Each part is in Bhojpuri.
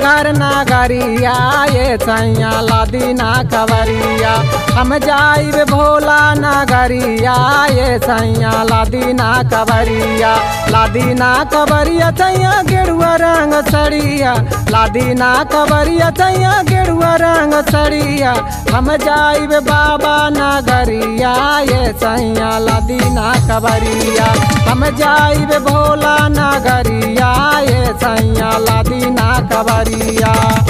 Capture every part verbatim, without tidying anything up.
देवघर नागरिया ये सैया लादीना कवरिया। हम जाइब भोला नागरिया ये सैया लादीना कवरिया। लादीना कवरिया सैया गेरुआ रंग सड़िया। लादीना कवरिया सैया गेरुआ रंग सड़िया। हम जाइब बाबा नागरिया ये सैया लादीना कवरिया। हम जाइब भोला नागरिया ये सैया लादीना कवरिया।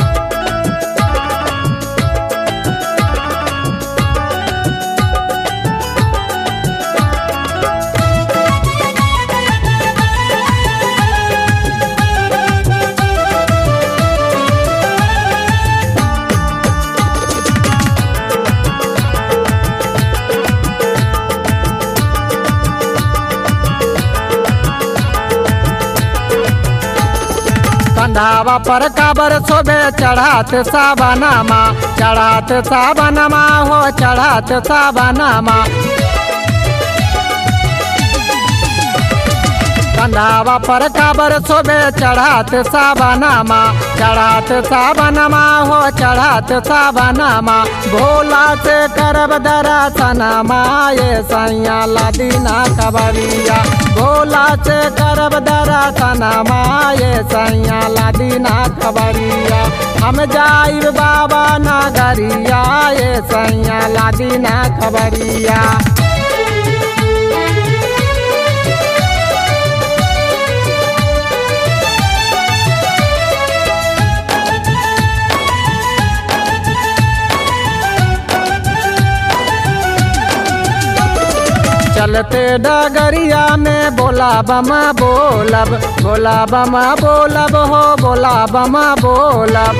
कंधावा पर काबर सोबे चढ़ात साबनामा। चढ़ात साबनामा हो चढ़ात साबनामा। कंधावा पर काबर सोबे चढ़ात साबनामा। चढ़ात साबनामा हो चढ़ात साबनामा। भोला से करब दर्शनमा ये सैया लादीना कवरिया। भोला से करब दर्शनमा ये सैया लादीना कवरिया। हम जाइब बाबा नागरिया ये सैया लादीना कवरिया। चलते डगरिया में बोला बमा बोलब। बोला बमा बोलब हो बोला बमा बोलब।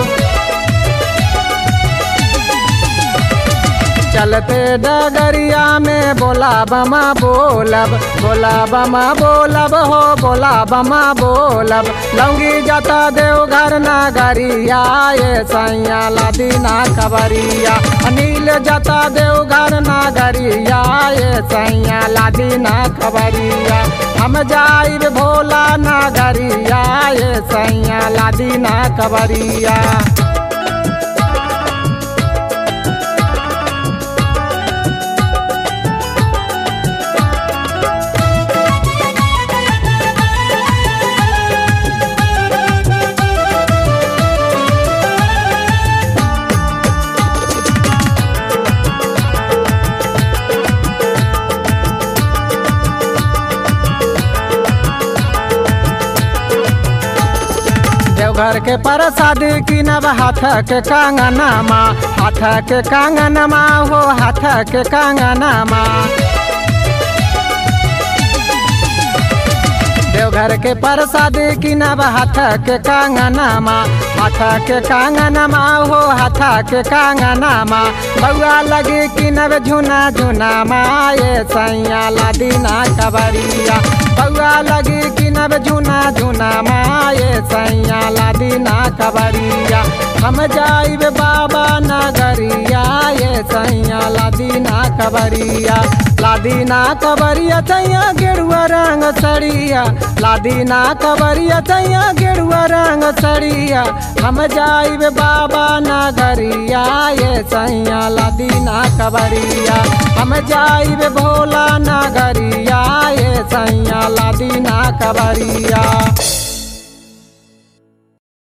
चलते डगरिया में बोला बमा बोलब। बोला बमा बोलब हो बोला बमा बोलब। लौंगी जाता देवघर नागरिया ये सैया लादीना कवरिया। अनिल जाता देवघर नागरिया ये सैया लादीना कवरिया। हम जाइब भोला नागरिया ये सैया लादीना कवरिया। देवघर के प्रसाद किनब हाथ के कंगनमा। हाथ के कंगनमा हो हाथ के कंगनमा। देवघर के प्रसाद किनब हाथ के कंगनमा। हाथ के कंगनमा हो हाथ के कंगनमा। बउआ लगे किनब झुना झुनामा ये सैया लादीना कवरिया। बउआ लगे किनब झुना झुनामा ये सैया लादीना कवरिया। हम जाइब बाबा नागरिया ये सैया लादीना कवरिया। लादीना कवरिया सैया गेरुआ रंग सड़िया। लादीना कवरिया सैया गेरुआ रंग सड़िया। हम जाइब बाबा नागरिया ये सैया लादीना कवरिया। हम जाइब भोला नागरिया ये सैया लादीना कवरिया।